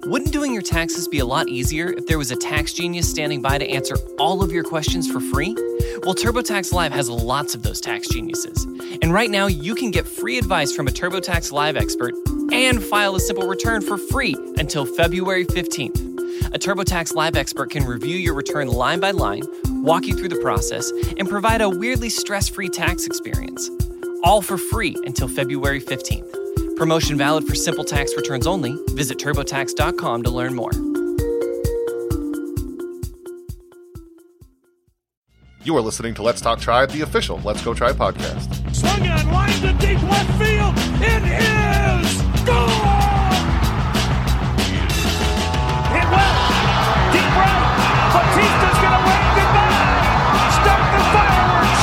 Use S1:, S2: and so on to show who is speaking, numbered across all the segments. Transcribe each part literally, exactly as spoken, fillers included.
S1: Wouldn't doing your taxes be a lot easier if there was a tax genius standing by to answer all of your questions for free? Well, TurboTax Live has lots of those tax geniuses. And right now, you can get free advice from a TurboTax Live expert and file a simple return for free until February fifteenth. A TurboTax Live expert can review your return line by line, walk you through the process, and provide a weirdly stress-free tax experience. All for free until February fifteenth. Promotion valid for simple tax returns only. Visit TurboTax dot com to learn more.
S2: You are listening to Let's Talk Tribe, the official Let's Go Tribe podcast.
S3: Swung on, line to deep left field. It is gone! Hit well. Deep right. Batista's going to wave goodbye. Start the fireworks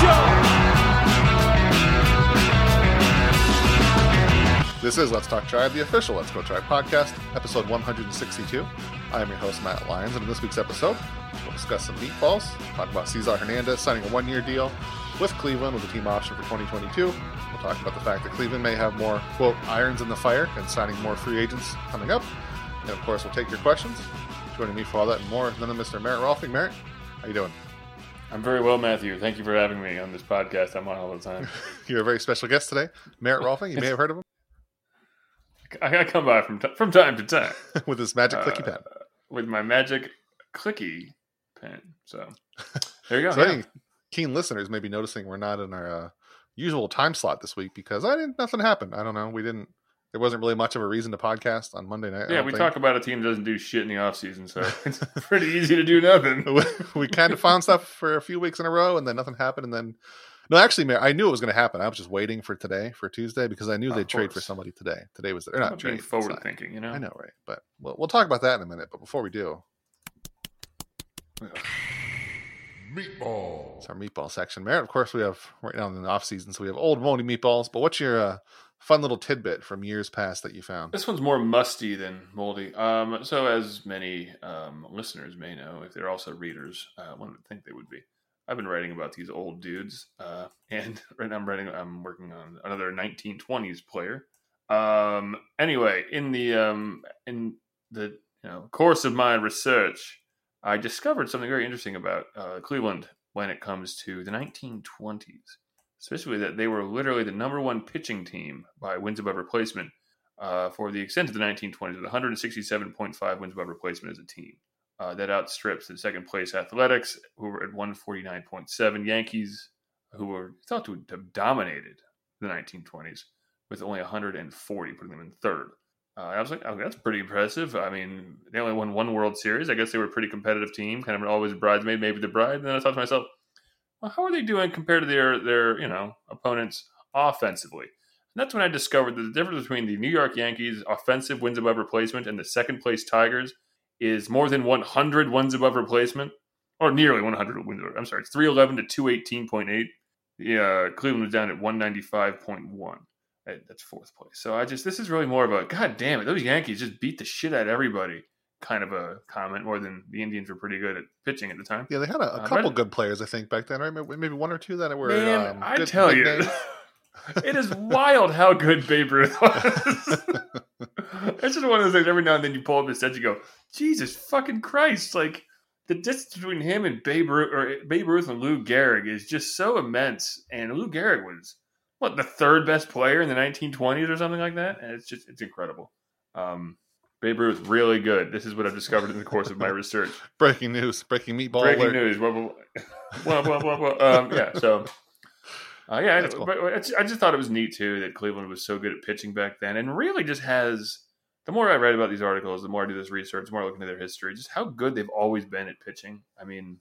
S3: show.
S2: This is Let's Talk Tribe, the official Let's Go Tribe podcast, episode one sixty-two. I am your host, Matt Lyons, and in this week's episode, we'll discuss some meatballs, talk about Cesar Hernandez signing a one-year deal with Cleveland with a team option for twenty twenty-two. We'll talk about the fact that Cleveland may have more, quote, irons in the fire and signing more free agents coming up. And of course, we'll take your questions. Joining me for all that and more, none of Mister Merritt Rolfing. Merritt, how you doing?
S4: I'm very well, Matthew. Thank you for having me on this podcast. I'm on all the time.
S2: You're a very special guest today. Merritt Rolfing, you may have heard of him.
S4: I, I come by from t- from time to time.
S2: With his magic clicky pen.
S4: Uh, with my magic clicky pen. So, there you go.
S2: So
S4: yeah.
S2: any keen listeners may be noticing we're not in our uh, usual time slot this week because I didn't. Nothing happened. I don't know. We didn't. There wasn't really much of a reason to podcast on Monday night.
S4: Yeah, we
S2: think.
S4: talk about a team that doesn't do shit in the offseason, so it's pretty easy to do nothing.
S2: we, we kind of found stuff for a few weeks in a row, and then nothing happened. And then, no, actually, I knew it was going to happen. I was just waiting for today, for Tuesday, because I knew they'd trade for somebody today. Today was they're not
S4: being
S2: trading.
S4: forward thinking, you know.
S2: I know, right? But we'll, we'll talk about that in a minute. But before we do,
S3: Meatball.
S2: it's our meatball section. Merritt, of course, we have right now in the off season, so we have old moldy meatballs. But what's your uh, fun little tidbit from years past that you found?
S4: This one's more musty than moldy. Um, so, as many um, listeners may know, if they're also readers, uh, one would think they would be. I've been writing about these old dudes, uh, and right now I'm writing. I'm working on another nineteen twenties player. Um, anyway, in the um, in the you know course of my research, I discovered something very interesting about uh, Cleveland when it comes to the nineteen twenties, especially that they were literally the number one pitching team by wins above replacement uh, for the extent of the nineteen twenties, with one sixty-seven point five wins above replacement as a team. Uh, that outstrips the second place Athletics, who were at one forty-nine point seven, Yankees, who were thought to have dominated the nineteen twenties with only one forty, putting them in third. Uh, I was like, oh, that's pretty impressive. I mean, they only won one World Series. I guess they were a pretty competitive team, kind of always a bridesmaid, maybe the bride. And then I thought to myself, well, how are they doing compared to their, their you know, opponents offensively? And that's when I discovered that the difference between the New York Yankees' offensive wins above replacement and the second place Tigers is more than one hundred wins above replacement, or nearly one hundred wins. I'm sorry, it's three eleven to two eighteen point eight. Yeah, Cleveland was down at one ninety-five point one. That's fourth place. So I just, this is really more of a, God damn it, those Yankees just beat the shit out of everybody kind of a comment, more than the Indians were pretty good at pitching at the time.
S2: Yeah, they had a, a
S4: Uh,
S2: couple
S4: right-
S2: good players, I think, back then, right? Maybe maybe one or two that were.
S4: Man,
S2: um,
S4: I
S2: good,
S4: tell
S2: big
S4: you,
S2: names.
S4: it is wild how good Babe Ruth was. It's just one of those things. Every now and then you pull up his stats, you go, Jesus fucking Christ! Like the distance between him and Babe Ruth, or Babe Ruth and Lou Gehrig, is just so immense. And Lou Gehrig was what the third best player in the nineteen twenties or something like that. And it's just it's incredible. Um, Babe Ruth really good. This is what I've discovered in the course of my research.
S2: Breaking news! Breaking meatball
S4: Breaking
S2: alert.
S4: news. Blah, blah, blah, blah, blah, blah. Um, yeah, so uh, yeah,
S2: That's
S4: I,
S2: cool.
S4: but it's, I just thought it was neat too that Cleveland was so good at pitching back then, and really just has. The more I read about these articles, the more I do this research, the more I look into their history, just how good they've always been at pitching. I mean,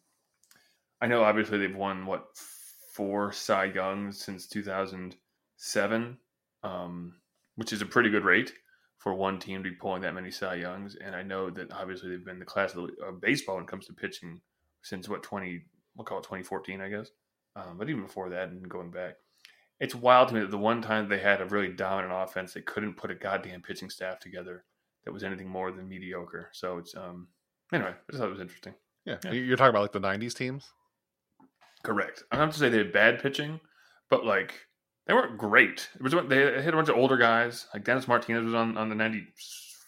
S4: I know obviously they've won what four Cy Youngs since two thousand seven, um, which is a pretty good rate for one team to be pulling that many Cy Youngs. And I know that obviously they've been the class of uh, baseball when it comes to pitching since what twenty, we'll call it twenty fourteen, I guess. Um, but even before that and going back, it's wild to me that the one time they had a really dominant offense, they couldn't put a goddamn pitching staff together that was anything more than mediocre. So it's um anyway, I just thought it was interesting.
S2: Yeah.
S4: Yeah.
S2: You're talking about like the nineties teams?
S4: Correct. I'm not to say they had bad pitching, but like they weren't great. It was they had a bunch of older guys. Like Dennis Martinez was on, on the ninety-five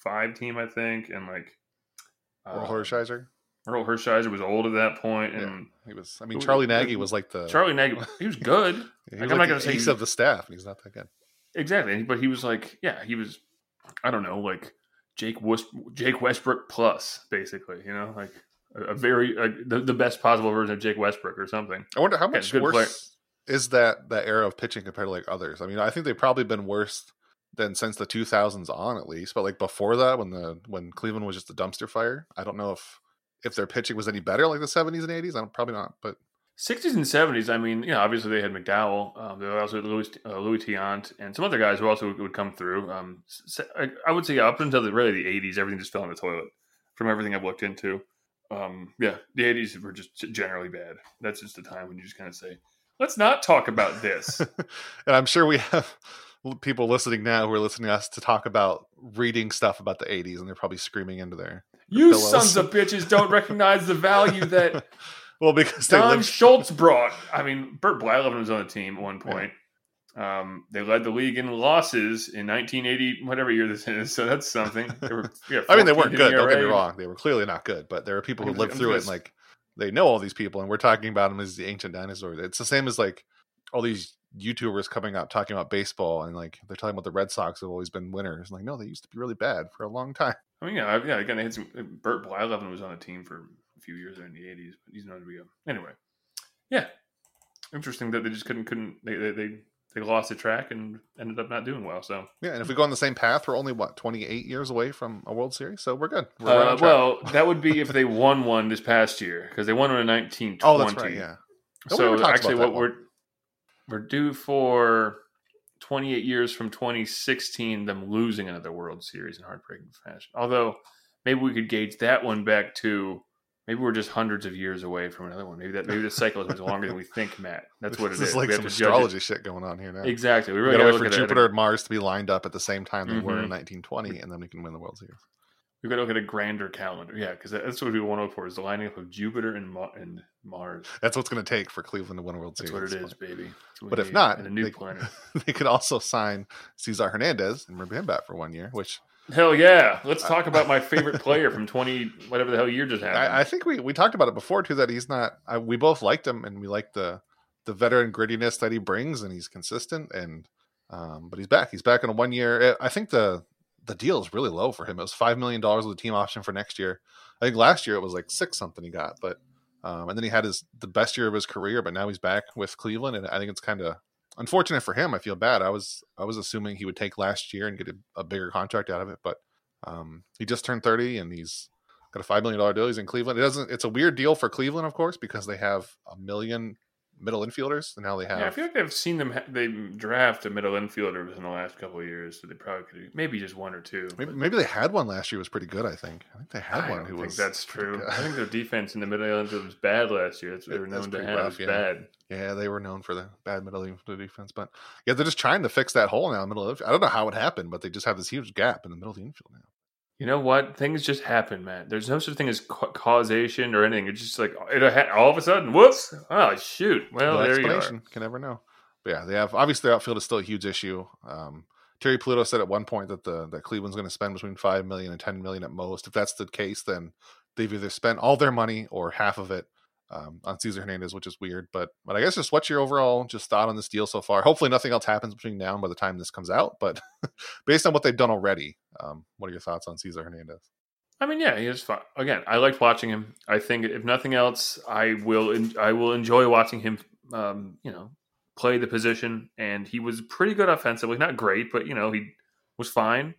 S4: ninety-five team, I think, and like
S2: Earl
S4: uh,
S2: Hershiser.
S4: Earl Hershiser was old at that point, and
S2: Yeah, he was. I mean, Charlie Nagy was like the
S4: Charlie Nagy. He was good.
S2: he
S4: like,
S2: was
S4: I'm
S2: like
S4: not gonna
S2: the
S4: say
S2: ace
S4: he,
S2: of the staff, and he's not that good.
S4: exactly, but he was like, yeah, he was. I don't know, like Jake West, Jake Westbrook plus, basically, you know, like a, a very uh, the, the best possible version of Jake Westbrook or something.
S2: I wonder how much
S4: good
S2: worse
S4: player.
S2: is that that era of pitching compared to like others. I mean, I think they've probably been worse than since the two thousands on, at least. But like before that, when the when Cleveland was just a dumpster fire, I don't know if if their pitching was any better like the seventies and eighties. I'm probably not, but.
S4: sixties and seventies, I mean, you know, obviously they had McDowell. Um, they also had Louis, uh, Louis Tiant and some other guys who also would come through. Um, I, I would say up until the, really the eighties, everything just fell in the toilet from everything I've looked into. Um, yeah, the eighties were just generally bad. That's just the time when you just kind of say, let's not talk about this.
S2: And I'm sure we have people listening now who are listening to us to talk about reading stuff about the eighties, and they're probably screaming into their, their
S4: You
S2: pillows.
S4: sons of bitches don't recognize the value that
S2: well, because they
S4: Don
S2: lived...
S4: Schultz brought. I mean, Burt Blyleven was on the team at one point. Yeah. Um, they led the league in losses in nineteen eighty, whatever year this is. So that's something. They were, yeah,
S2: I mean, they weren't good.
S4: E R A.
S2: Don't get me wrong. They were clearly not good. But there are people who
S4: I'm
S2: lived
S4: just,
S2: through
S4: I'm
S2: it,
S4: just...
S2: and like they know all these people, and we're talking about them as the ancient dinosaurs. It's the same as like all these YouTubers coming out talking about baseball, and like they're talking about the Red Sox have always been winners. Like, no, they used to be really bad for a long time.
S4: I mean, yeah, yeah. Again, they had some. Burt Blyleven was on the team for a few years there in the eighties, but he's known to be a anyway. Yeah, interesting that they just couldn't couldn't they they they, they lost the track and ended up not doing well. So
S2: yeah, and if we go on the same path, we're only what twenty-eight years away from a World Series, so we're good. We're
S4: uh,
S2: right on track.
S4: Well, that would be if they won one this past year because they won one in nineteen twenty.
S2: Oh, that's right. Yeah.
S4: So actually, what we're we're due for twenty-eight years from twenty sixteen, them losing another World Series in heartbreaking fashion. Although maybe we could gauge that one back to. Maybe we're just hundreds of years away from another one. Maybe that maybe the cycle is much longer than we think, Matt. That's what it is.
S2: This is like some astrology shit going on here now.
S4: Exactly. We really
S2: got to
S4: gotta
S2: wait for
S4: look
S2: Jupiter
S4: at
S2: and Mars to be lined up at the same time they
S4: mm-hmm.
S2: were in nineteen twenty, and then we can win the World Series.
S4: We've got to look at a grander calendar. Yeah, because that's what we want to look for is the lining up of Jupiter and, Ma- and Mars.
S2: That's what's going to take for Cleveland to win a World
S4: That's
S2: Series.
S4: That's what it is, baby.
S2: But if not,
S4: a new
S2: they,
S4: planet.
S2: they could also sign Cesar Hernandez and bring him back for one year, which...
S4: Hell yeah. Let's talk about my favorite player from twenty, whatever the hell year just happened.
S2: I, I think we, we talked about it before, too, that he's not... I, we both liked him, and we like the the veteran grittiness that he brings, and he's consistent, and um, but he's back. He's back in a one year... I think the the deal is really low for him. It was five million dollars with a team option for next year. I think last year it was like six something he got, but um, and then he had his the best year of his career, but now he's back with Cleveland, and I think it's kind of unfortunate for him. I feel bad. I was I was assuming he would take last year and get a, a bigger contract out of it, but um, he just turned thirty and he's got a five million dollar deal. He's in Cleveland. It doesn't. It's a weird deal for Cleveland, of course, because they have a million middle infielders, and now they have.
S4: Yeah, I feel like I've seen them. Ha- they draft a middle infielder in the last couple of years, so they probably could maybe just one or two.
S2: Maybe, maybe they had one last year. Was pretty good. I think. I think they had
S4: I
S2: one
S4: don't
S2: who
S4: think
S2: was.
S4: That's true. I think their defense in the middle infield was bad last year. That's what they were
S2: That's
S4: known to
S2: pretty
S4: have.
S2: rough,
S4: It was
S2: yeah.
S4: bad.
S2: Yeah, they were known for the bad middle infield defense, but yeah, they're just trying to fix that hole now in the middle of. I don't know how it happened, but they just have this huge gap in the middle of the infield now.
S4: You know what? Things just happen, man. There's no such thing as ca- causation or anything. It's just like it ha- all of a sudden, whoops! Oh shoot! Well,
S2: No
S4: there you are.
S2: explanation. Can never know. But yeah, they have obviously their outfield is still a huge issue. Um, Terry Pluto said at one point that the that Cleveland's going to spend between five million and ten million at most. If that's the case, then they've either spent all their money or half of it um, on Cesar Hernandez, which is weird. But but I guess just what's your overall just thought on this deal so far? Hopefully nothing else happens between now and by the time this comes out. But based on what they've done already, um, what are your thoughts on Cesar Hernandez?
S4: I mean, yeah, he was fun. Again, I liked watching him. I think if nothing else, I will. En- I will enjoy watching him. Um, you know, play the position, and he was pretty good offensively. Not great, but you know, he was fine.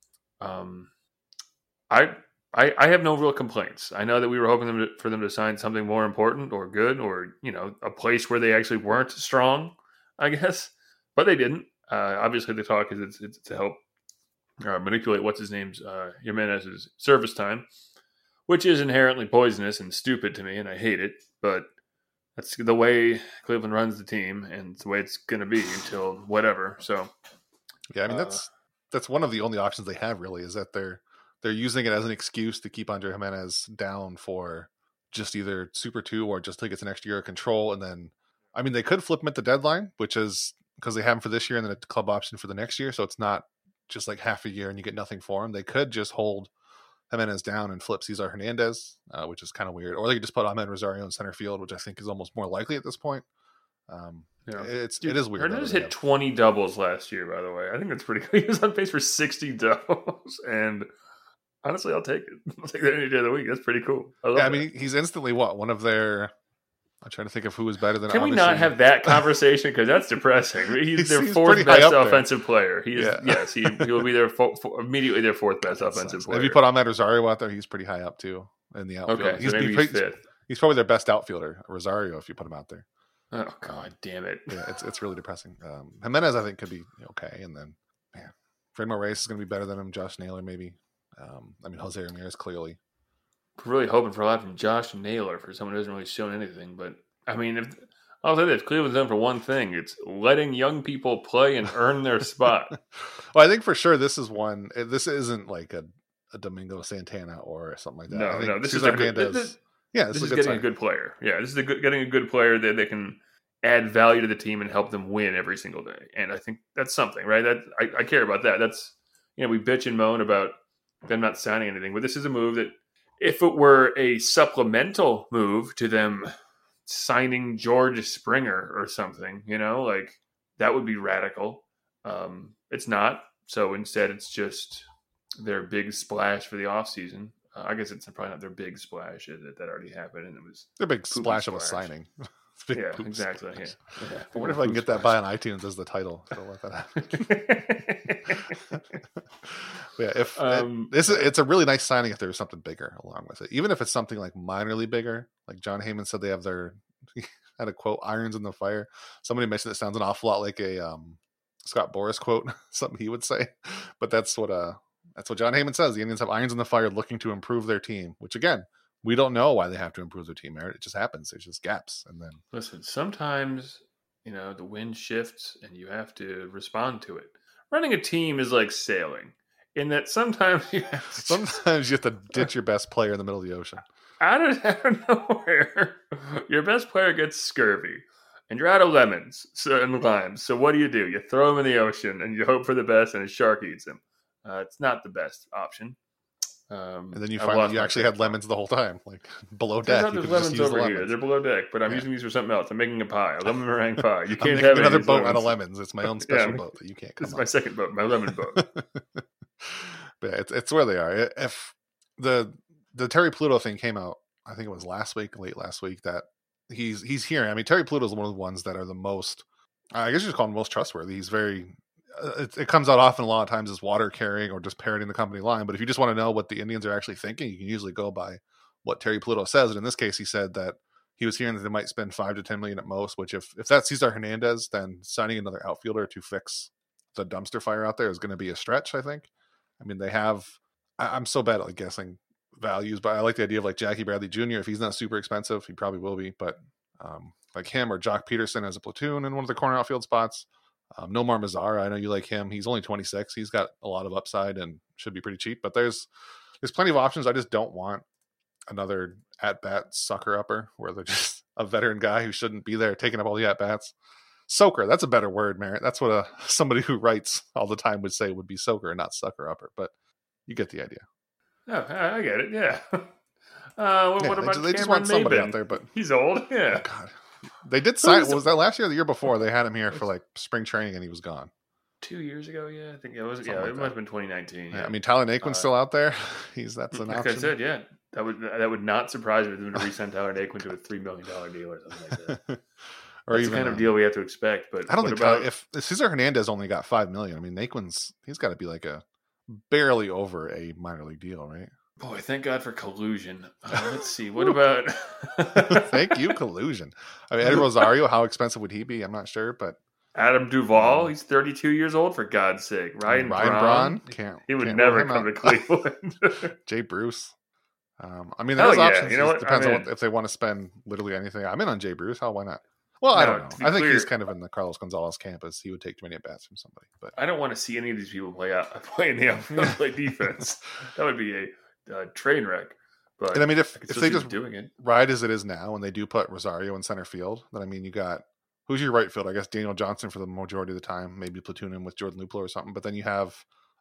S4: Um, I, I, I have no real complaints. I know that we were hoping them to, for them to sign something more important or good, or you know, a place where they actually weren't strong. I guess, but they didn't. Uh, obviously, the talk is it's, it's to help. Uh, manipulate what's his name's uh, Jimenez's service time, which is inherently poisonous and stupid to me, and I hate it. But that's the way Cleveland runs the team, and it's the way it's going to be until whatever. So,
S2: yeah, I mean
S4: uh,
S2: that's that's one of the only options they have really is that they're they're using it as an excuse to keep Andre Jimenez down for just either Super Two or just till he gets an extra year of control, and then I mean they could flip him at the deadline, which is because they have him for this year and then a club option for the next year, so it's not just like half a year and you get nothing for him. They could just hold Jimenez down and flip Cesar Hernandez, uh, which is kind of weird. Or they could just put Ahmed Rosario in center field, which I think is almost more likely at this point. Um,
S4: Yeah.
S2: It's
S4: Dude,
S2: it is weird.
S4: Hernandez hit twenty doubles last year, by the way. I think that's pretty good. He was on pace for sixty doubles, and honestly, I'll take it. I'll take that any day of the week. That's pretty cool. I love
S2: yeah, I
S4: that.
S2: mean, he's instantly what one of their. I'm trying to think of who was better than.
S4: Can we not have that conversation? Because that's depressing. He's
S2: He's-
S4: their
S2: he's
S4: fourth
S2: pretty high
S4: best
S2: up there.
S4: offensive player. He is,
S2: Yeah.
S4: yes, he, he will be their fo- fo- immediately their fourth best
S2: That
S4: offensive
S2: sucks.
S4: player.
S2: If you put Ahmed Rosario out there, he's pretty high up too in the outfield.
S4: okay,
S2: he's,
S4: so maybe
S2: he's,
S4: he's fifth.
S2: he's probably their best outfielder, Rosario, if you put him out there.
S4: Oh god, damn it!
S2: Yeah, it's it's really depressing. Um, Jimenez, I think, could be okay, and then yeah, Fred Moraes is going to be better than him. Josh Naylor, maybe. Um, I mean, Jose Ramirez clearly.
S4: Really hoping for a lot from Josh Naylor for someone who hasn't really shown anything. But I mean, if I'll say this, Cleveland's done for one thing: it's letting young people play and earn their spot.
S2: Well, I think for sure this is one. This isn't like a, a Domingo Santana or something like that.
S4: No,
S2: I think
S4: no, this is
S2: Cesar
S4: a good-
S2: Hernandez.
S4: this-
S2: yeah,
S4: This,
S2: this,
S4: is
S2: a good
S4: getting
S2: sign.
S4: a good player. Yeah, this is a good, getting a good player that they can add value to the team and help them win every single day. And I think that's something, right? That I, I care about that. That's, you know, we bitch and moan about them not signing anything, but this is a move that, if it were a supplemental move to them signing George Springer or something, you know, like that would be radical. Um, it's not. So instead, it's just their big splash for the offseason. Uh, I guess it's probably not their big splash. That that already happened, and it was
S2: They're a big
S4: Poopy
S2: splash of a
S4: splash.
S2: signing. It's a big
S4: yeah,
S2: poop
S4: exactly.
S2: splash.
S4: Yeah. Yeah.
S2: I wonder if I can get that by on iTunes as the title. So let that happen. yeah, if
S4: Um,
S2: this is, it's a really nice signing if there's something bigger along with it. Even if it's something like minorly bigger, like John Heyman said, they have their he had a quote irons in the fire. Somebody mentioned it sounds an awful lot like a um, Scott Boras quote, something he would say, but that's what uh that's what John Heyman says. The Indians have irons in the fire, looking to improve their team. Which again, we don't know why they have to improve their team. It just happens. There's just gaps, and then
S4: Listen, sometimes, you know, the wind shifts and you have to respond to it. Running a team is like sailing, in that sometimes you have to
S2: sometimes you have to ditch your best player in the middle of the ocean.
S4: out of, out of nowhere, your best player gets scurvy, and you're out of lemons so, and limes. So what do you do? You throw him in the ocean, and you hope for the best, and a shark eats him. Uh, it's not the best option. Um,
S2: And then you
S4: I've
S2: find
S4: lost
S2: that you
S4: my
S2: actually
S4: train
S2: had
S4: of thought.
S2: lemons the whole time, like below
S4: Turns
S2: deck.
S4: out
S2: You
S4: there's
S2: could just
S4: lemons
S2: use the
S4: over here.
S2: lemons.
S4: They're below deck, but I'm
S2: Yeah.
S4: using these for something else. I'm making a pie, a lemon meringue pie. You
S2: I'm
S4: can't
S2: making
S4: have any
S2: another
S4: of these
S2: boat out of
S4: lemons.
S2: lemons. It's my own special
S4: Yeah,
S2: boat that you can't
S4: This
S2: come
S4: is my
S2: on.
S4: second boat, my lemon boat.
S2: But yeah, it's it's where they are. If the the Terry Pluto thing came out, I think it was last week, late last week, that he's he's here. I mean, Terry Pluto is one of the ones that are the most, I guess you just call him most trustworthy. He's very, uh, it, it comes out often a lot of times as water carrying or just parroting the company line. But if you just want to know what the Indians are actually thinking, you can usually go by what Terry Pluto says. And in this case, he said that he was hearing that they might spend five to ten million at most. Which if if that's Cesar Hernandez, then signing another outfielder to fix the dumpster fire out there is going to be a stretch. I think. I mean, they have. I, I'm so bad at like guessing values, but I like the idea of like Jackie Bradley Junior If he's not super expensive, he probably will be. But um, like him or Jock Peterson as a platoon in one of the corner outfield spots. Um, Nomar Mazara, I know you like him. He's only twenty-six. He's got a lot of upside and should be pretty cheap. But there's there's plenty of options. I just don't want another at bat sucker upper where they're just a veteran guy who shouldn't be there taking up all the at bats. Soaker, that's a better word, Merritt. That's what a somebody who writes all the time would say would be soaker, not sucker upper. But you get the idea.
S4: Oh, I I get it. Yeah. Uh, what,
S2: Yeah,
S4: what
S2: they,
S4: about
S2: ju- they just
S4: Cameron
S2: want somebody
S4: Maben?
S2: out there, but
S4: He's old. Yeah.
S2: God, they did sign.
S4: is
S2: Was that last year or the year before? They had him here for like spring training and he was gone.
S4: Two years ago, yeah, I think it was.
S2: Something
S4: Yeah,
S2: like
S4: it
S2: that.
S4: must have been twenty nineteen.
S2: Yeah,
S4: Yeah,
S2: I mean, Tyler Naquin's
S4: Uh,
S2: still out there. He's that's an
S4: like
S2: option.
S4: I said, yeah, that would that would not surprise me for them to re-sign Tyler Naquin to a three million dollar deal or something like that.
S2: or
S4: That's
S2: even
S4: the kind of
S2: uh,
S4: deal we have to expect. But
S2: I don't
S4: what
S2: think
S4: about
S2: Tyler, if if Cesar Hernandez only got five million. I mean, Naquin's he's got to be like a barely over a minor league deal, right?
S4: boy? Thank God for collusion. Uh, let's see. What about?
S2: Thank you, collusion. I mean, Eddie Rosario, how expensive would he be? I'm not sure, but
S4: Adam Duvall. He's thirty-two years old. For God's sake, Ryan,
S2: Ryan
S4: Braun.
S2: Braun can't.
S4: He would
S2: can't
S4: never
S2: rule him
S4: come
S2: out.
S4: to Cleveland.
S2: Jay Bruce. Um, I mean,
S4: Hell
S2: there's
S4: yeah.
S2: options.
S4: You know
S2: It
S4: what?
S2: depends
S4: I'm
S2: on
S4: in.
S2: what, if they want to spend literally anything. I'm in on Jay Bruce. Hell, why not? Well, I
S4: No,
S2: don't
S4: to
S2: know.
S4: be
S2: I think
S4: clear-
S2: he's kind of in the Carlos Gonzalez campus. He would take too many at bats from somebody. But
S4: I don't want to see any of these people play out play in the outfield, play defense. That would be a uh, train wreck. But
S2: and I mean, if
S4: I could
S2: if
S4: still
S2: they
S4: see
S2: just
S4: them doing it.
S2: ride as it is now, and they do put Rosario in center field, then I mean, you got who's your right field? I guess Daniel Johnson for the majority of the time, maybe platoon him with Jordan Luplo or something. But then you have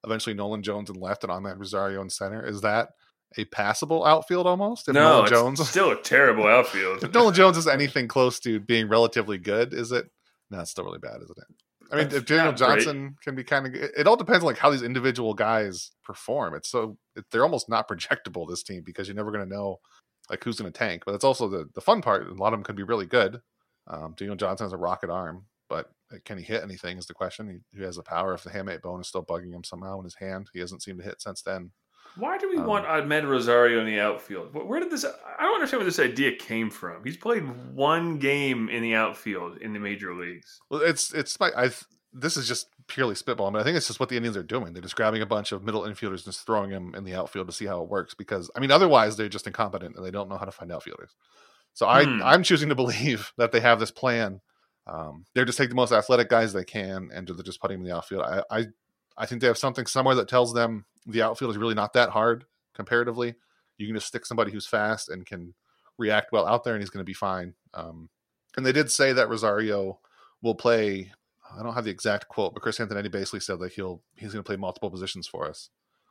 S2: eventually Nolan Jones in left and Ahmed Rosario in center. Is that a passable outfield almost? If
S4: no,
S2: Nolan
S4: it's
S2: Jones,
S4: still a terrible outfield.
S2: if Nolan Jones is anything close to being relatively good, is it? No, it's still really bad, isn't it? I mean,
S4: That's
S2: if Daniel
S4: not great.
S2: Johnson can be kind of, it, it all depends on like how these individual guys perform. It's so it, they're almost not projectable, this team, because you're never going to know like who's going to tank. But it's also the the fun part. A lot of them could be really good. Um, Daniel Johnson has a rocket arm, but can he hit anything is the question. He, he has the power. If the hamate bone is still bugging him somehow in his hand, he hasn't seemed to hit since then.
S4: Why do we
S2: Um,
S4: want Ahmed Rosario in the outfield? Where did this? I don't understand where this idea came from. He's played one game in the outfield in the major leagues.
S2: Well, it's it's my I. This is just purely spitballing, but I think it's just what the Indians are doing. They're just grabbing a bunch of middle infielders and just throwing them in the outfield to see how it works. Because I mean, otherwise they're just incompetent and they don't know how to find outfielders. So I,
S4: Hmm.
S2: I'm choosing to believe that they have this plan. Um, they're just taking the most athletic guys they can and they're just putting them in the outfield. I, I, I think they have something somewhere that tells them the outfield is really not that hard comparatively. You can just stick somebody who's fast and can react well out there, and he's going to be fine. Um, and they did say that Rosario will play. I don't have the exact quote, but Chris Antonetti basically said that he'll he's going to play multiple positions for us.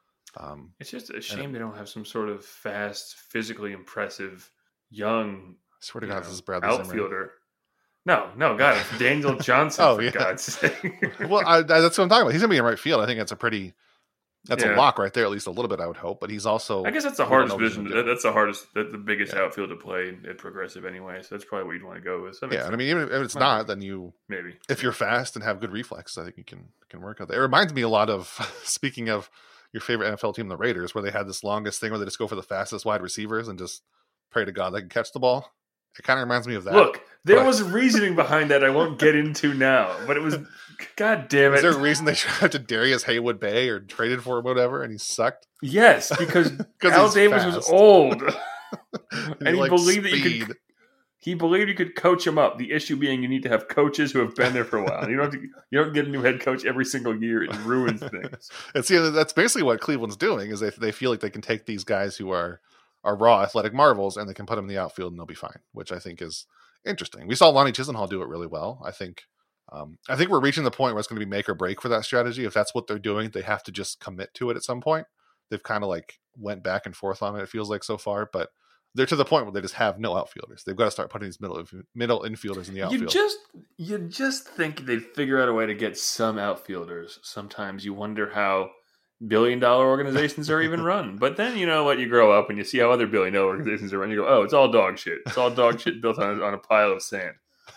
S2: Um,
S4: It's just a shame they don't have some sort of fast, physically impressive, young
S2: I swear to
S4: you
S2: God,
S4: know,
S2: this is Bradley Zimmer.
S4: outfielder. No, no, God, it's Daniel Johnson,
S2: Oh,
S4: for
S2: yeah.
S4: God's sake.
S2: Well, I, that's what I'm talking about. He's going to be in right field. I think that's a pretty that's
S4: Yeah.
S2: a lock right there, at least a little bit. I would hope, but he's also.
S4: I guess that's the
S2: we don't
S4: hardest
S2: know what he's
S4: position.
S2: gonna do.
S4: That, that's the hardest, that the biggest
S2: Yeah.
S4: outfield to play at Progressive anyway. So that's probably what you'd want to go with. So that makes
S2: Yeah, and I
S4: sense.
S2: mean, even if it's
S4: Might
S2: not, then you
S4: maybe
S2: if you're fast and have good reflexes, I think you can can work out there. It reminds me a lot of speaking of your favorite N F L team, the Raiders, where they had this longest thing where they just go for the fastest wide receivers and just pray to God they can catch the ball. It kind of reminds me of that.
S4: Look, there
S2: but-
S4: was reasoning behind that I won't get into now, but it was, God damn
S2: Is
S4: it.
S2: there a reason they drafted Darius Haywood Bay or traded for him, whatever, and he sucked?
S4: Yes, because
S2: 'Cause
S4: Al
S2: he's
S4: Davis was
S2: fast.
S4: old.
S2: And,
S4: And he
S2: liked
S4: believed that you
S2: speed.
S4: could he believed you could coach him up. The issue being you need to have coaches who have been there for a while. You don't have to, you don't get a new head coach every single year. It ruins things.
S2: And see, that's basically what Cleveland's doing is they they feel like they can take these guys who are are raw athletic marvels and they can put them in the outfield and they'll be fine, which I think is interesting. We saw Lonnie Chisenhall do it really well. I think um, I think we're reaching the point where it's going to be make or break for that strategy. If that's what they're doing, they have to just commit to it at some point. They've kind of like went back and forth on it, it feels like so far, but they're to the point where they just have no outfielders. They've got to start putting these middle middle infielders in the outfield.
S4: You just you just think they'd figure out a way to get some outfielders. Sometimes you wonder how billion dollar organizations are even run. But then you know what, you grow up and you see how other billion dollar organizations are run. You go, oh, it's all dog shit. It's all dog shit built on, on a pile of sand.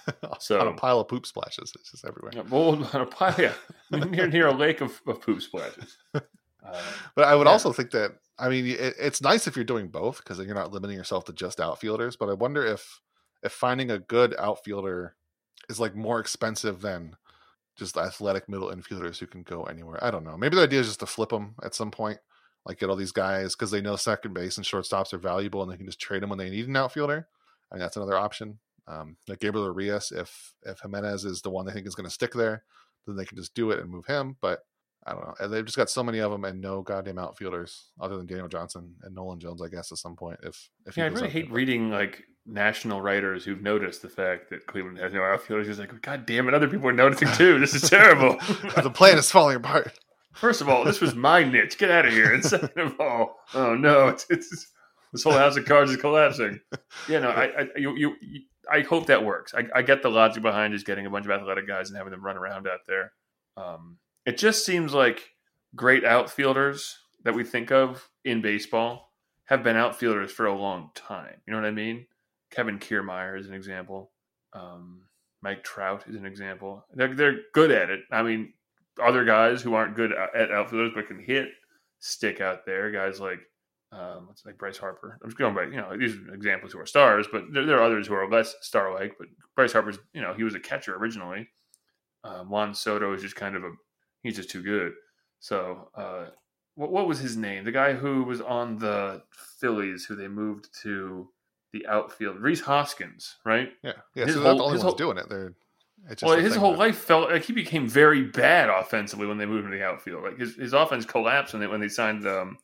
S4: So
S2: on a pile of poop splashes. It's just everywhere.
S4: Yeah, well, on a pile, yeah, near near a lake of, of poop splashes. Uh,
S2: But I would
S4: Yeah.
S2: also think that, I mean, it, it's nice if you're doing both because then you're not limiting yourself to just outfielders. But I wonder if if finding a good outfielder is like more expensive than just athletic middle infielders who can go anywhere. I don't know. Maybe the idea is just to flip them at some point, like get all these guys because they know second base and shortstops are valuable and they can just trade them when they need an outfielder. I mean, that's another option. Um, like Gabriel Arias, if if Jimenez is the one they think is going to stick there, then they can just do it and move him. But I don't know. And they've just got so many of them and no goddamn outfielders other than Daniel Johnson and Nolan Jones, I guess, at some point. If if he
S4: yeah, I
S2: goes
S4: really
S2: up
S4: hate
S2: there.
S4: reading like national writers who've noticed the fact that Cleveland has no outfielders. It's like, God damn it, other people are noticing too. This is terrible.
S2: the plan is falling apart.
S4: First of all, this was my niche. Get out of here. And second of all, oh no, it's, it's this whole house of cards is collapsing. Yeah, no, I, I you, you, you I hope that works. I, I get the logic behind just getting a bunch of athletic guys and having them run around out there. Um, it just seems like great outfielders that we think of in baseball have been outfielders for a long time. You know what I mean? Kevin Kiermaier is an example. Um, Mike Trout is an example. They're, they're good at it. I mean, other guys who aren't good at outfielders but can hit stick out there. Guys like um, what's like Bryce Harper. I'm just going by, you know, these are examples who are stars, but there, there are others who are less star-like. But Bryce Harper's, you know, he was a catcher originally. Um, Juan Soto is just kind of a, he's just too good. So uh, what, what was his name? The guy who was on the Phillies who they moved to the outfield, Rhys Hoskins, right?
S2: Yeah, yeah.
S4: His
S2: So they're not
S4: whole-
S2: the only
S4: his
S2: ones
S4: whole-
S2: doing it. They're it's just
S4: Well,
S2: a
S4: his
S2: thing
S4: whole
S2: that-
S4: life felt like he became very bad offensively when they moved him to the outfield. Like his, his offense collapsed when they, when they signed um,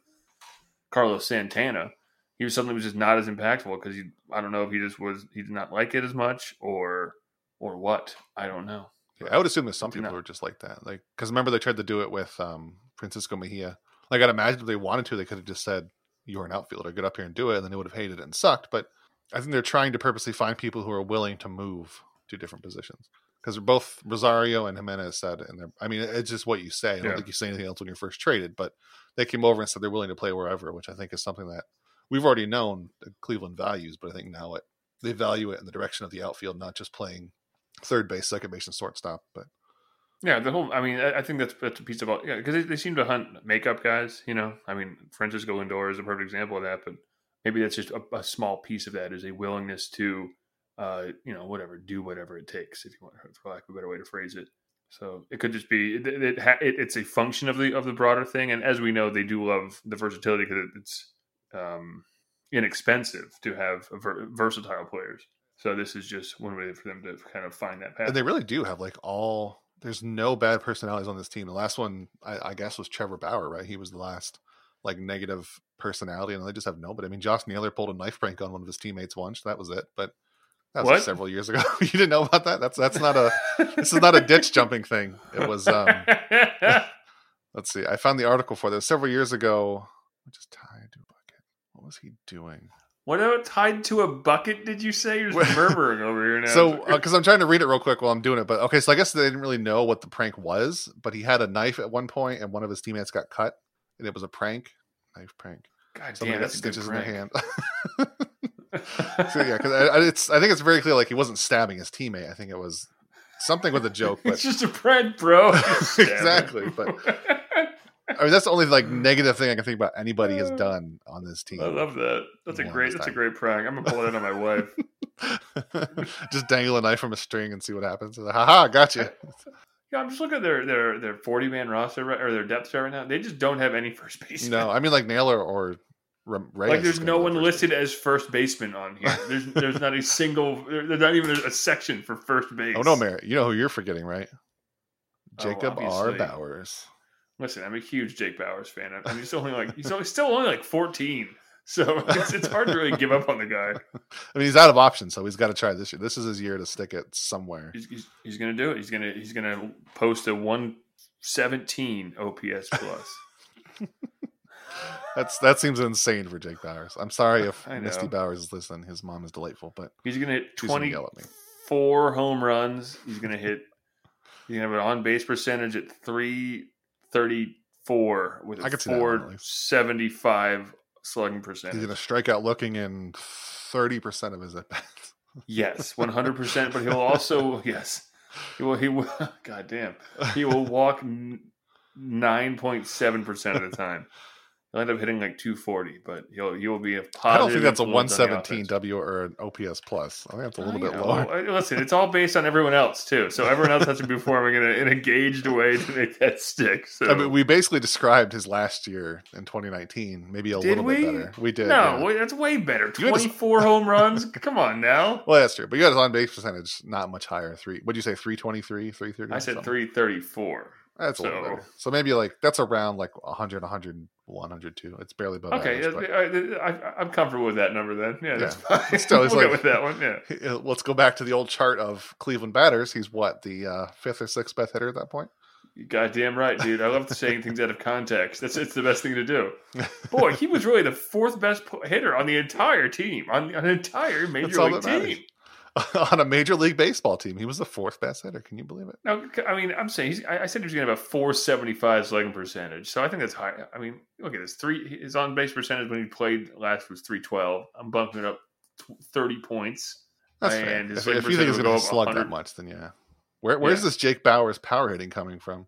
S4: Carlos Santana. He was suddenly was just not as impactful because he, I don't know if he just was, he did not like it as much or, or what. I don't know.
S2: Yeah, I would assume there's some
S4: Do
S2: people
S4: not.
S2: who are just like that. Like, because remember they tried to do it with um, Francisco Mejia. Like, I'd imagine if they wanted to, they could have just said, "You're an outfielder, get up here and do it," and then they would have hated it and sucked. But I think they're trying to purposely find people who are willing to move to different positions. Because both Rosario and Jimenez said, and they're, I mean, it's just what you say. I don't
S4: Yeah.
S2: think you say anything else when you're first traded, but they came over and said they're willing to play wherever, which I think is something that we've already known that Cleveland values, but I think now it they value it in the direction of the outfield, not just playing third base, second base, and shortstop. But
S4: Yeah, the whole. I mean, I I think that's that's a piece of all. Yeah, because they, they seem to hunt makeup guys. You know, I mean, Francisco Lindor is a perfect example of that. But maybe that's just a, a small piece of that is a willingness to, uh, you know, whatever, do whatever it takes, if you want, for lack of a better way to phrase it. So it could just be it, it, ha- it it's a function of the of the broader thing. And as we know, they do love the versatility because it, it's um, inexpensive to have a ver- versatile players. So this is just one way for them to kind of find that path.
S2: and they really do have like all. There's no bad personalities on this team. The last one, I, I guess, was Trevor Bauer, right? He was the last like negative personality, and they just have nobody. I mean, Josh Naylor pulled a knife prank on one of his teammates once. That was it. But that was
S4: What?
S2: like several years ago. You didn't know about that? That's that's not a. This is not a ditch jumping thing. It was. um Let's see. I found the article for this several years ago. Just tied to a bucket. What was he doing?
S4: What about tied to a bucket? Did you say you're just murmuring over here now?
S2: So, because I'm trying to read it real quick while I'm doing it, but okay. So I guess they didn't really know what the prank was, but he had a knife at one point, and one of his teammates got cut, and it was a prank, knife prank.
S4: God
S2: Somebody
S4: damn,
S2: got
S4: that's a good
S2: stitches in their
S4: prank.
S2: hand. So yeah, because I, I- it's I think it's very clear like he wasn't stabbing his teammate. I think it was something with a joke,
S4: It's
S2: but
S4: just a prank, bro. Just stab him.
S2: Exactly, but- I mean that's the only like negative thing I can think about anybody has done on this team.
S4: I love that. That's a
S2: One
S4: great.
S2: this
S4: That's a
S2: time.
S4: great prank. I'm gonna pull that on my wife.
S2: Just dangle a knife from a string and see what happens. Haha, gotcha.
S4: Yeah, I'm just looking at their their their forty man roster right, or their depth chart right now. They just don't have any first baseman.
S2: No, I mean like Naylor or Reyes.
S4: Like there's
S2: is
S4: no
S2: gonna
S4: one
S2: go first
S4: listed as first baseman on here. There's there's not a single. There's not even a section for first base.
S2: Oh no, Mary! You know who you're forgetting, right?
S4: Oh,
S2: Jacob R.
S4: obviously.
S2: Bowers.
S4: Listen, I'm a huge Jake Bowers fan. I mean, he's only like he's only, still only like fourteen, so it's, it's hard to really give up on the guy.
S2: I mean, he's out of options, so he's got to try this year. This is his year to stick it somewhere.
S4: He's, he's, he's gonna do it. He's gonna he's gonna post a one seventeen O P S plus.
S2: That's that seems insane for Jake Bowers. I'm sorry if
S4: I know.
S2: Misty Bowers is listening. His mom is delightful, but
S4: He's gonna hit
S2: she's gonna yell at me.
S4: twenty-four home runs. He's gonna hit. He's gonna have an on base percentage at three thirty-four with
S2: I
S4: a
S2: could see that one, at
S4: four
S2: least.
S4: seventy-five slugging percentage.
S2: He's gonna strike out looking in thirty percent of his at bats.
S4: Yes, one hundred percent. But he'll also yes, he will. He will. God damn, he will walk nine point seven percent of the time. He'll end up hitting like two forty, but he'll he will be a positive.
S2: I don't think that's a one
S4: influence on the
S2: seventeen
S4: offense.
S2: W or an O P S plus. I think that's a little
S4: Oh,
S2: bit
S4: yeah.
S2: lower.
S4: Well, listen, it's all based on everyone else too. So everyone else has to be performing in, a, in an engaged way to make that stick. So
S2: I mean, we basically described his last year in twenty nineteen, maybe a
S4: did
S2: little
S4: we?
S2: bit better. We did.
S4: No,
S2: yeah.
S4: wait, that's way better.
S2: You had to-
S4: Twenty-four home runs. Come on now.
S2: Well, that's true. But you got his on base percentage not much higher. Three. What'd you say? Three twenty three, three thirty.
S4: I said three thirty-four.
S2: That's a little
S4: so-
S2: better. So maybe like that's around like one hundred, one hundred one, one hundred two. It's barely above
S4: Okay,
S2: average,
S4: I, I, I'm comfortable with that number then. Yeah, that's
S2: Yeah.
S4: fine.
S2: Still, it's
S4: we'll go
S2: like-
S4: with that one. Yeah.
S2: but let's go back to the old chart of Cleveland batters. He's what, the uh, fifth or sixth best hitter at that point?
S4: You goddamn right, dude. I love saying things out of context. That's it's the best thing to do. Boy, he was really the fourth best po- hitter on the entire team, on, on an entire
S2: That's
S4: major
S2: all
S4: league
S2: that matters.
S4: team.
S2: On a major league baseball team, he was the fourth best hitter. Can you believe it?
S4: No, I mean, I'm saying he's, I I said he was going to have a four seventy-five slugging percentage, so I think that's high. I mean, look at this: three his on base percentage when he played last was three twelve. I'm bumping it up thirty points.
S2: That's
S4: And
S2: fair.
S4: his
S2: If,
S4: slugging
S2: if you think he's
S4: percentage
S2: going
S4: will
S2: to
S4: go up
S2: slug that
S4: one hundred.
S2: much, then yeah. Where, where's
S4: Yeah.
S2: this Jake Bauers power hitting coming from?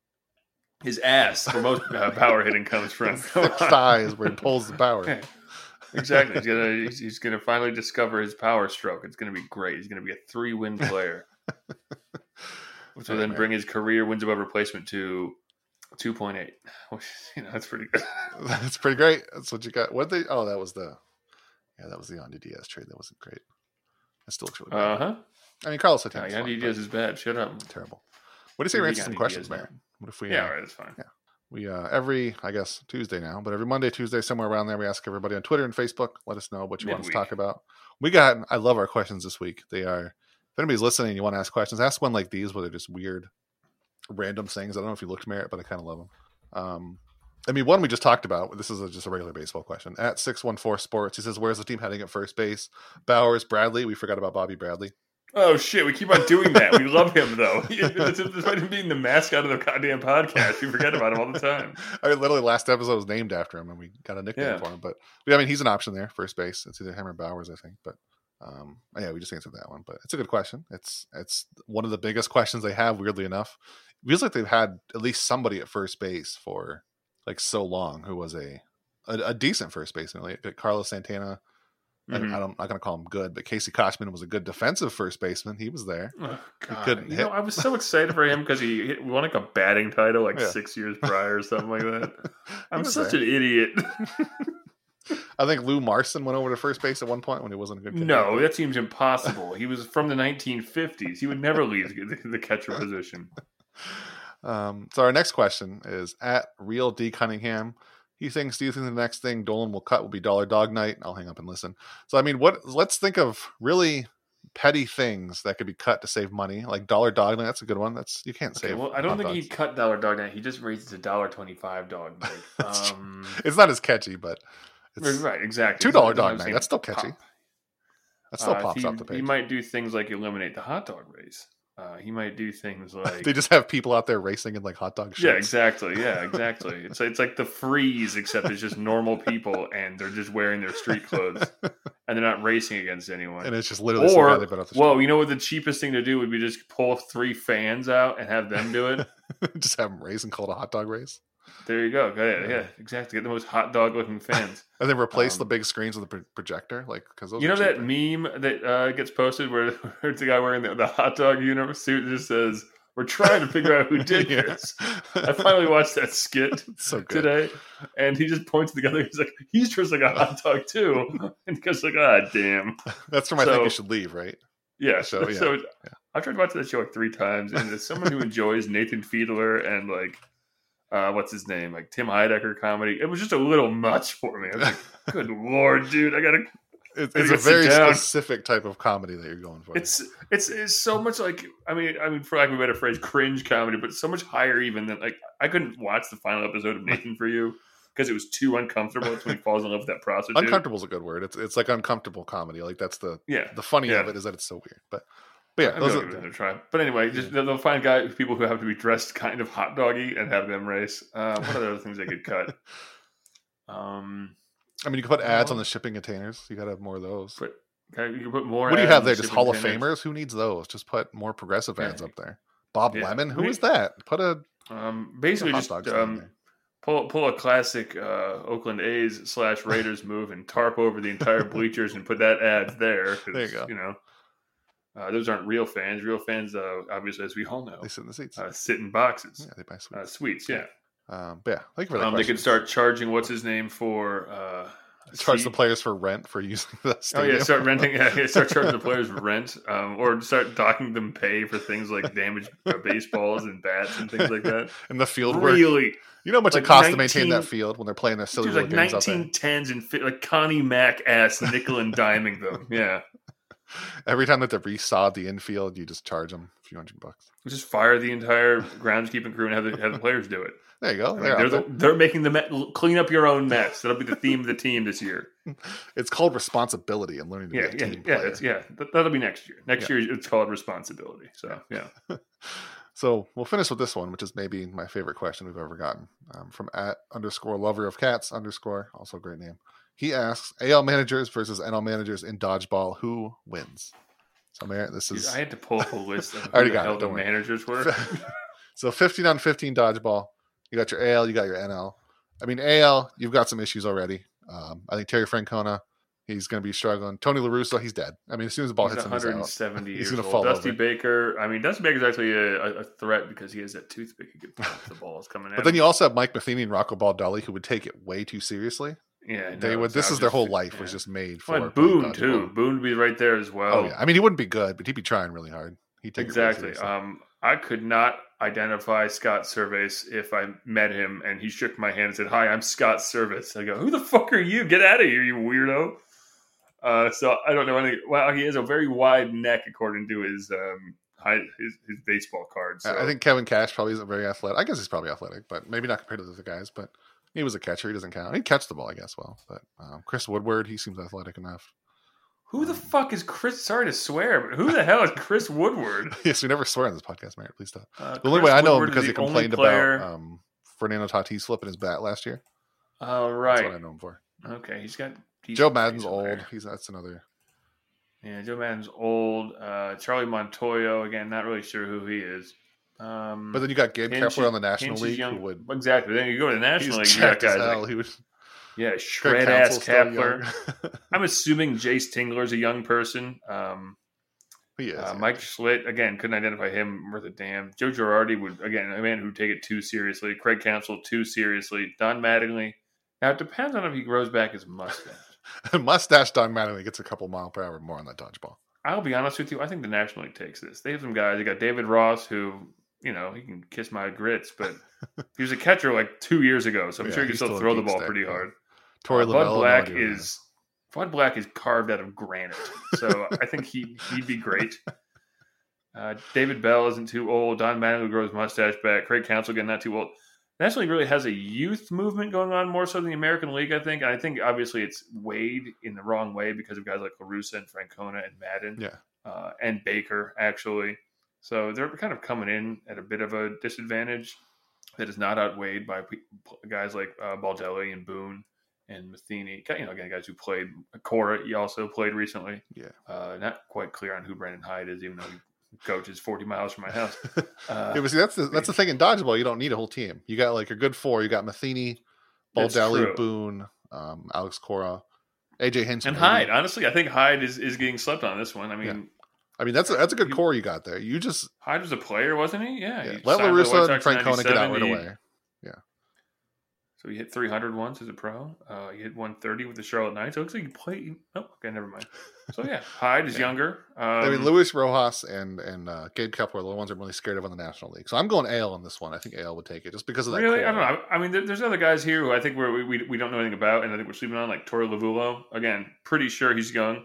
S4: His ass, where most uh, power hitting comes from.
S2: Thick thighs where he pulls the power.
S4: Exactly. He's gonna he's, he's gonna finally discover his power stroke. It's gonna be great. He's gonna be a three win player, which will
S2: Oh,
S4: then
S2: man.
S4: bring his career wins above replacement to two point eight. Which you know that's pretty good.
S2: That's pretty great. That's what you got. What they? Oh, that was the. Yeah, that was the Yandy Diaz trade. That wasn't great. That still looks really bad.
S4: Uh huh.
S2: I mean, Carlos
S4: Yeah,
S2: Santana's
S4: Yandy
S2: fun,
S4: Diaz is bad. Shut up.
S2: but terrible. What do you say we
S4: Yandy
S2: answer some
S4: Diaz,
S2: questions,
S4: man.
S2: man? What if we?
S4: Yeah,
S2: uh,
S4: all right, that's fine.
S2: We uh, every, I guess, Tuesday now, but every Monday, Tuesday, somewhere around there, we ask everybody on Twitter and Facebook. Let us know what you want us to
S4: Midweek.
S2: talk about. We got, I love our questions this week. They are if anybody's listening and you want to ask questions, ask one like these where they're just weird, random things. I don't know if you looked, Merritt, but I kind of love them. Um, I mean, one we just talked about. This is a, just a regular baseball question. At six one four Sports, he says, where's the team heading at first base? Bowers, Bradley. We forgot about Bobby Bradley.
S4: Oh, shit. We keep on doing that. We love him, though. Despite him being the mascot of the goddamn podcast, we forget about him all the time.
S2: I mean, literally, last episode was named after him, and we got a nickname
S4: Yeah.
S2: for him. But, yeah, I mean, he's an option there, first base. It's either him or Bowers, I think. But, um, yeah, we just answered that one. But it's a good question. It's it's one of the biggest questions they have, weirdly enough. It feels like they've had at least somebody at first base for, like, so long who was a a, a decent first baseman. Like Carlos Santana.
S4: Mm-hmm.
S2: I don't, I'm not going to call him good, but Casey Kochman was a good defensive first baseman. He was there.
S4: Oh, God.
S2: He couldn't
S4: you
S2: hit.
S4: know, I was so excited for him because he hit, won like a batting title like
S2: Yeah.
S4: six years prior or something like that. I'm
S2: was
S4: such
S2: there.
S4: an idiot.
S2: I think Lou Marson went over to first base at one point when he wasn't a good catcher.
S4: No, that seems impossible. He was from the nineteen fifties. He would never leave the, the catcher position.
S2: Um, so our next question is at Real D Cunningham. He thinks, do you think the next thing Dolan will cut will be Dollar Dog Night? I'll hang up and listen. So, I mean, what? Let's think of really petty things that could be cut to save money, like Dollar Dog Night. That's a good one. That's you can't
S4: Okay,
S2: save.
S4: well, I don't
S2: hot
S4: think
S2: dogs.
S4: he cut Dollar Dog Night. He just raised it to one dollar twenty-five Dog Night. Um,
S2: It's not as catchy, but it's
S4: right, exactly.
S2: two dollar
S4: That's what I'm
S2: Dog Night.
S4: saying.
S2: That's still catchy.
S4: Pop.
S2: That still
S4: Uh,
S2: pops
S4: he,
S2: off the page.
S4: He might do things like eliminate the hot dog race. Uh, he might do things like
S2: They just have people out there racing in like hot dog shirts.
S4: yeah, exactly. Yeah, exactly. It's it's like the freeze, except it's just normal people, and they're just wearing their street clothes, and they're not racing against anyone.
S2: And it's just literally some guy
S4: Or
S2: they put off the
S4: well, you know what the cheapest thing to do would be just pull three fans out and have them do it.
S2: street. Just have them race and call it a hot dog race.
S4: There you go. Yeah, yeah, exactly. Get the most hot dog looking fans.
S2: And then replace
S4: Um,
S2: the big screens with a pro- projector, like because those
S4: You
S2: are
S4: know that
S2: cheaper.
S4: meme that uh, gets posted where, where it's a guy wearing the, the hot dog uniform suit that just says, "We're trying to figure out who did
S2: Yeah.
S4: this." I finally watched that skit
S2: It's so good.
S4: today, and he just points to the other. He's like, "He's dressed like a hot dog too," and he goes like, "Ah, damn."
S2: That's from I think
S4: So-
S2: you should leave, right?
S4: Yeah.
S2: So,
S4: So,
S2: yeah,
S4: so
S2: yeah.
S4: I've tried to watch that show like three times, and as someone who enjoys Nathan Fiedler and like. Uh, what's his name? Like Tim Heidecker comedy. It was just a little much for me. I was like, "Good lord, dude! I gotta."
S2: It,
S4: I
S2: it's a
S4: gotta sit
S2: very
S4: down.
S2: specific type of comedy that you're going for.
S4: It's it's it's so much like I mean I mean for lack of a better phrase, cringe comedy, but so much higher even than like I couldn't watch the final episode of Nathan for You because it was too uncomfortable. It's when he falls in love with that prostitute.
S2: uncomfortable is a good word. It's it's like uncomfortable comedy. Like that's the
S4: Yeah,
S2: the funny
S4: Yeah.
S2: of it is that it's so weird. But but yeah,
S4: I'm
S2: those
S4: gonna
S2: are,
S4: give it a try. But anyway, just they'll find guy people who have to be dressed kind of hot doggy and have them race. Uh, what are the other things they could cut? Um,
S2: I mean, you can put ads on the shipping containers. You got to have more of those.
S4: but okay, you can put more.
S2: What do you
S4: ads
S2: have
S4: on
S2: there?
S4: the
S2: Just
S4: shipping
S2: Hall of
S4: containers.
S2: Famers? Who needs those? Just put more progressive
S4: Yeah.
S2: ads up there. Bob
S4: Yeah.
S2: Lemon? Who
S4: We-
S2: is that? Put a
S4: Um, basically,
S2: hot
S4: just
S2: dogs on
S4: um,
S2: there.
S4: pull pull a classic uh, Oakland A's slash Raiders move and tarp over the entire bleachers and put that ad there. 'cause,
S2: There you go.
S4: You know, uh, those aren't real fans. Real fans, uh, obviously, as we all know,
S2: They sit in the seats.
S4: uh, sit in boxes,
S2: yeah, they buy sweets.
S4: uh, suites. Yeah,
S2: um, but yeah, thank you for that.
S4: um, they
S2: question.
S4: could start charging what's his name for uh, a
S2: charge
S4: seat.
S2: the players for rent for using the
S4: Oh
S2: stadium.
S4: yeah, start renting. Yeah, yeah, start charging the players for rent, um, or start docking them pay for things like damaged uh, baseballs and bats and things like that.
S2: And the field work.
S4: Really,
S2: You know how much
S4: like
S2: it costs to maintain
S4: nineteen
S2: that field when they're playing their silly
S4: there's
S2: little
S4: like
S2: games out there.
S4: nineteen tens and fi- like Connie Mack ass nickel and diming them. Yeah,
S2: Every time that they resod the infield, you just charge them a few hundred bucks.
S4: just fire the entire groundskeeping crew and have the, have the players do it.
S2: There you go.
S4: I mean,
S2: They're
S4: they're,
S2: out
S4: the,
S2: there.
S4: they're making the me- clean up your own mess. That'll be the theme of the team this year.
S2: It's called responsibility and learning to
S4: Yeah,
S2: be a
S4: yeah,
S2: team
S4: yeah.
S2: player.
S4: It's, yeah, that, that'll be next year. Next
S2: Yeah.
S4: year it's called responsibility. So yeah.
S2: So we'll finish with this one, which is maybe my favorite question we've ever gotten, um, from at underscore lover of cats underscore, also a great name. He asks, A L managers versus N L managers in dodgeball, who wins? So Merritt, this is
S4: I had to pull up a list of
S2: I already
S4: who the
S2: got it,
S4: hell the
S2: don't worry.
S4: managers were.
S2: so fifteen on fifteen dodgeball. You got your A L, you got your N L. I mean, A L, you've got some issues already. Um, I think Terry Francona, he's going to be struggling. Tony La Russa, he's dead. I mean, as soon as the ball
S4: He's
S2: hits him, he's
S4: one hundred
S2: out.
S4: seventy
S2: He's
S4: years
S2: gonna
S4: old.
S2: fall
S4: Dusty
S2: over.
S4: Baker. I mean, Dusty Baker's actually a, a threat because he has that toothpick. He could pop the balls coming at
S2: But then
S4: him.
S2: you also have Mike Matheny and Rocco Baldelli, who would take it way too seriously.
S4: yeah,
S2: They
S4: no,
S2: would.
S4: it's
S2: This
S4: not
S2: is their
S4: just-
S2: whole life was
S4: yeah.
S2: just made for
S4: Well, and
S2: playing
S4: Boone
S2: dodgeball.
S4: too. Boone would be right there as well.
S2: Oh yeah, I mean he wouldn't be good, but he'd be trying really hard. He'd take
S4: Exactly.
S2: It really seriously.
S4: Um, I could not identify Scott Service if I met him and he shook my hand and said, "Hi, I'm Scott Service." I go, "Who the fuck are you? Get out of here, you weirdo!" Uh, so I don't know anything. Well, he has a very wide neck according to his um high, his, his baseball card. So.
S2: I think Kevin Cash probably isn't very athletic. I guess he's probably athletic, but maybe not compared to the other guys. But he was a catcher. He doesn't count. He catch the ball, I guess. Well, but um, Chris Woodward, he seems athletic enough.
S4: Who the fuck is Chris? Sorry to swear, but who the hell is Chris Woodward?
S2: Yes, we never swear on this podcast, Mayor. Please don't.
S4: Uh,
S2: the only
S4: Chris
S2: way I know
S4: Woodward
S2: him because
S4: is
S2: he
S4: the only
S2: complained
S4: player-
S2: about um, Fernando Tatis flipping his bat last year.
S4: Oh, right.
S2: That's what I know him for.
S4: Okay, he's got he's
S2: Joe Madden's
S4: he's
S2: old.
S4: there.
S2: He's that's another.
S4: Yeah, Joe Madden's old. Uh, Charlie Montoyo, again, not really sure who he is. Um,
S2: But then you got Gabe
S4: Hinch
S2: Kepler
S4: is-
S2: on the National
S4: Hinch is
S2: League,
S4: young-
S2: who would
S4: exactly. Then you go to the National
S2: he's
S4: League, you got
S2: jacked as
S4: guys
S2: hell.
S4: like,
S2: He was
S4: yeah,
S2: Craig
S4: shred
S2: Counsell's
S4: ass
S2: still
S4: Kepler.
S2: young.
S4: I'm assuming Jace Tingler's a young person. Um,
S2: He is.
S4: uh,
S2: yeah.
S4: Mike Schlitt, again, couldn't identify him worth a damn. Joe Girardi would, again, a man who'd take it too seriously. Craig Counsell, too seriously. Don Mattingly. Now, it depends on if he grows back his mustache.
S2: Mustache Don Mattingly gets a couple mile per hour more on that dodgeball.
S4: I'll be honest with you. I think the National League takes this. They have some guys. They got David Ross, who, you know, he can kiss my grits, but he was a catcher like two years ago, so I'm
S2: Yeah,
S4: sure he can
S2: he's
S4: still
S2: still a
S4: throw the
S2: deep
S4: ball
S2: stick,
S4: pretty
S2: yeah.
S4: hard.
S2: Torrey
S4: Uh,
S2: Lovullo,
S4: Bud
S2: no
S4: Black
S2: idea who that
S4: is Bud Black is carved out of granite, so I think he he'd be great. Uh, David Bell isn't too old. Don Mattingly grows mustache back. Craig Counsell again not too old. National League really has a youth movement going on more so than the American League, I think. And I think obviously it's weighed in the wrong way because of guys like La Russa and Francona and Madden.
S2: Yeah.
S4: Uh, and Baker, actually. So they're kind of coming in at a bit of a disadvantage that is not outweighed by pe- guys like uh, Baldelli and Boone and Matheny. You know, again, guys who played. Cora, he also played recently.
S2: Yeah.
S4: Uh, not quite clear on who Brandon Hyde is, even though he coaches forty miles from my house. Uh,
S2: Yeah, but see, that's the, that's the thing in dodgeball. You don't need a whole team. You got like a good four. You got Matheny,
S4: That's
S2: Baldelli,
S4: true.
S2: Boone, um, Alex Cora, A J Hinch,
S4: and
S2: maybe.
S4: Hyde. Honestly, I think Hyde is, is getting slept on this one. I mean,
S2: Yeah. I mean, that's a, that's a good
S4: You-
S2: core you got there. You just
S4: Hyde was a player, wasn't he? Yeah.
S2: yeah,
S4: he
S2: let La
S4: signed by the
S2: Russa
S4: White
S2: and
S4: Sox in
S2: Francona get out right
S4: ninety-seven. He-
S2: away.
S4: So he hit three hundred once as a pro. Uh, he hit one thirty with the Charlotte Knights. It looks like he played. Oh, okay, never mind. So yeah, Hyde is
S2: Yeah.
S4: younger. Um,
S2: I mean, Luis Rojas and and uh, Gabe Kepler are the ones I'm really scared of on the National League. So I'm going A L on this one. I think A L would take it just because of that.
S4: really,
S2: core.
S4: I don't know. I mean, there, there's other guys here who I think we're, we we we don't know anything about, and I think we're sleeping on, like Torrey Lovullo. Again, pretty sure he's young.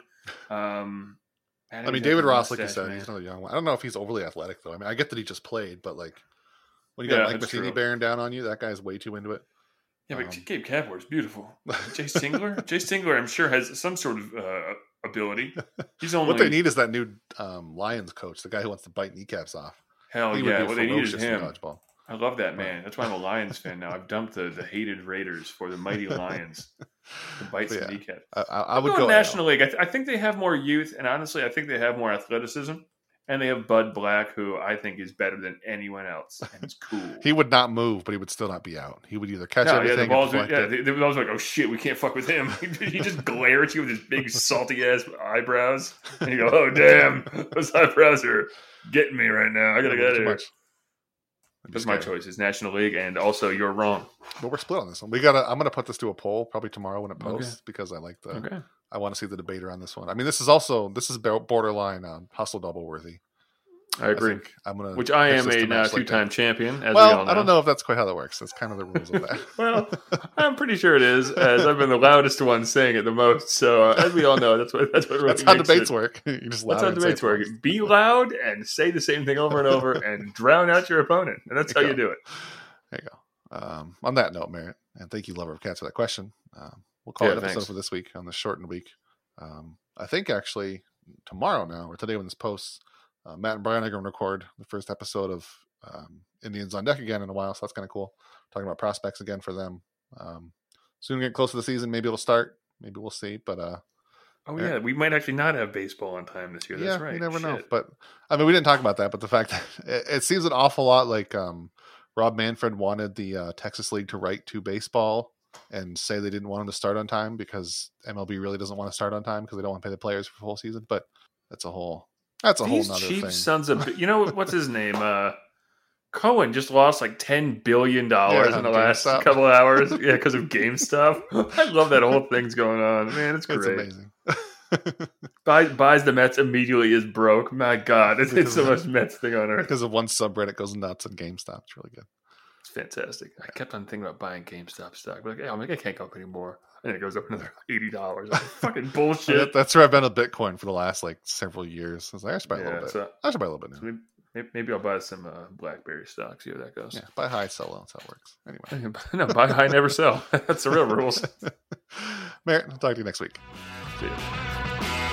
S4: Um,
S2: I mean, David Ross, like you said, he's another young one. I don't know if he's overly athletic though. I mean, I get that he just played, but like when you got
S4: Yeah,
S2: Mike
S4: that's
S2: Matheny
S4: true.
S2: bearing down on you, that guy's way too into it.
S4: Yeah, but
S2: Um,
S4: Gabe Kepler is beautiful. Jay Singler, Jay Singler, I'm sure has some sort of uh, ability. He's only
S2: What they need is that new um, Lions coach, the guy who wants to bite kneecaps off.
S4: hell
S2: He would
S4: yeah.
S2: be
S4: What they need is
S2: ferocious in
S4: him.
S2: dodgeball.
S4: I love that man. That's why I'm a Lions fan now. I've dumped the, the hated Raiders for the mighty Lions. The bites
S2: Yeah.
S4: and kneecap.
S2: I, I, I
S4: I'm
S2: would
S4: going
S2: go
S4: National League. I, th- I think they have more youth, and honestly, I think they have more athleticism. And they have Bud Black, who I think is better than anyone else, and it's cool.
S2: He would not move, but he would still not be out. He would either catch
S4: no, yeah,
S2: everything.
S4: the
S2: and
S4: balls. Are,
S2: deflect
S4: yeah,
S2: it.
S4: the, the balls are like, oh shit, we can't fuck with him. He just glare at you with his big salty ass eyebrows, and you go, oh damn, those eyebrows are getting me right now. I gotta
S2: Too
S4: get out of here.
S2: much. That'd be
S4: That's my
S2: scary.
S4: choice. It's National League, and also you're wrong.
S2: But we're split on this one. We gotta. I'm gonna put this to a poll probably tomorrow when it posts
S4: Okay.
S2: because I like the.
S4: Okay.
S2: I want to see the debate around this one. I mean, this is also this is borderline um, hustle double worthy.
S4: I agree.
S2: think I'm gonna.
S4: Which I
S2: pitch
S4: am
S2: this
S4: a
S2: to
S4: now
S2: match like
S4: two-time
S2: that.
S4: champion, as we
S2: Well,
S4: all know.
S2: I don't know if that's quite how that works. That's kind of the rules of that.
S4: Well, I'm pretty sure it is, as I've been the loudest one saying it the most. So, uh, as we all know, that's what that's what really
S2: That's how
S4: makes
S2: debates
S4: it.
S2: work. You just
S4: That's
S2: louder
S4: how
S2: and say
S4: debates
S2: it
S4: work.
S2: first.
S4: Be loud and say the same thing over and over, and drown out your opponent, and that's how
S2: There
S4: you
S2: you
S4: do it.
S2: There you go. Um, on that note, Merritt, and thank you, Lover of Cats, for that question. Um, we'll call
S4: Yeah,
S2: it an episode
S4: thanks.
S2: for this week on the shortened week. Um, I think actually tomorrow now, or today when this posts, uh, Matt and Brian are going to record the first episode of um, Indians on Deck again in a while, so that's kind of cool. Talking about prospects again for them. Um, soon get close to the season, maybe it'll start. Maybe we'll see, but uh,
S4: Oh
S2: Yeah.
S4: yeah, we might actually not have baseball on time this year. That's
S2: yeah,
S4: right.
S2: you never know.
S4: Shit.
S2: But I mean, we didn't talk about that, but the fact that it, it seems an awful lot like um, Rob Manfred wanted the uh, Texas League to write to baseball and say they didn't want him to start on time because M L B really doesn't want to start on time because they don't want to pay the players for full season. But that's a whole that's a
S4: These
S2: whole nother
S4: cheap
S2: thing.
S4: sons of bi- you know what's his name? Uh, Cohen just lost like ten billion dollars
S2: Yeah,
S4: in the
S2: on
S4: last
S2: GameStop.
S4: couple of hours. Yeah, because of GameStop. I love that whole thing's going on. Man, it's
S2: It's
S4: great.
S2: amazing.
S4: Buys, buys the Mets immediately is broke. My God, it's, it's the most Mets thing on earth.
S2: Because of one subreddit goes nuts on GameStop. It's really good.
S4: It's fantastic. I kept on thinking about buying GameStop stock. But like, hey, I'm like, I can't go up anymore. and it goes up another eighty dollars. Like, fucking bullshit.
S2: That- That's where I've been with Bitcoin for the last like several years. I was like, I should buy a
S4: Yeah,
S2: little bit.
S4: so-
S2: I should buy a little bit now.
S4: So maybe, maybe I'll buy some uh, BlackBerry stock. See how that goes.
S2: Yeah, buy high, sell low. That's how it works. Anyway.
S4: No, buy high, never sell. That's the real rules.
S2: Merritt, I'll talk to you next week.
S4: See ya.